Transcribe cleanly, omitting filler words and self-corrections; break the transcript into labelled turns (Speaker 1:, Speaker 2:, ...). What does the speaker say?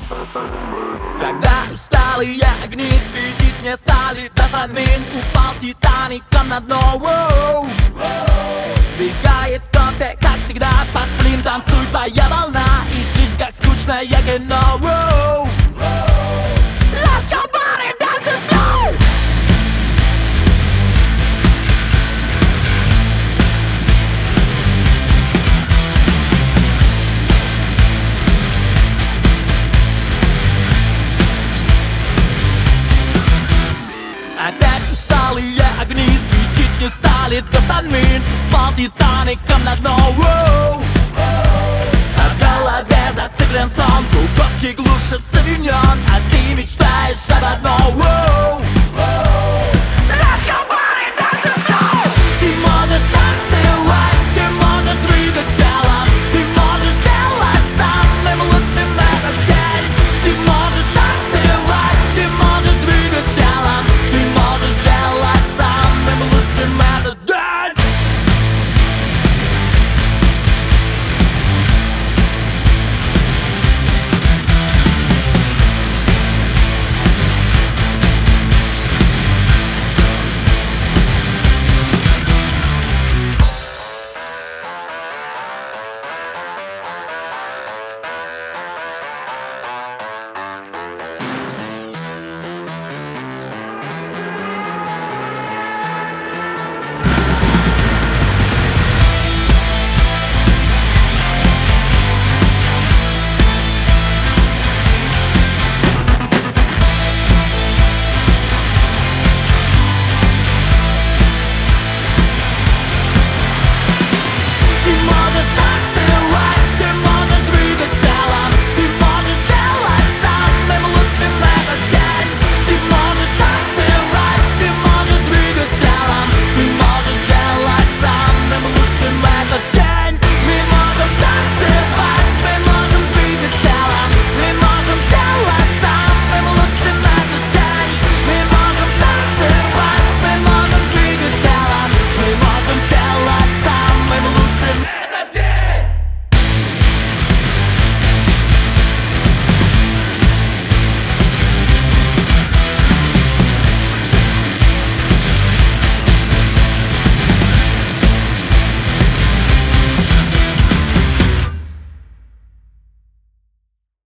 Speaker 1: Когда усталые огни светить не стали, дофамин упал Титаником на дно. Сбегает кофе, как всегда, под сплин танцует твоя волна, и жизнь как скучное кино. Let's go party, dance and flow! Опять усталые огни светить не стали, дофамин упал Титаником на дно. А в голове зациклен сон, Буковский глушит савиньон, а ты мечтаешь об одном.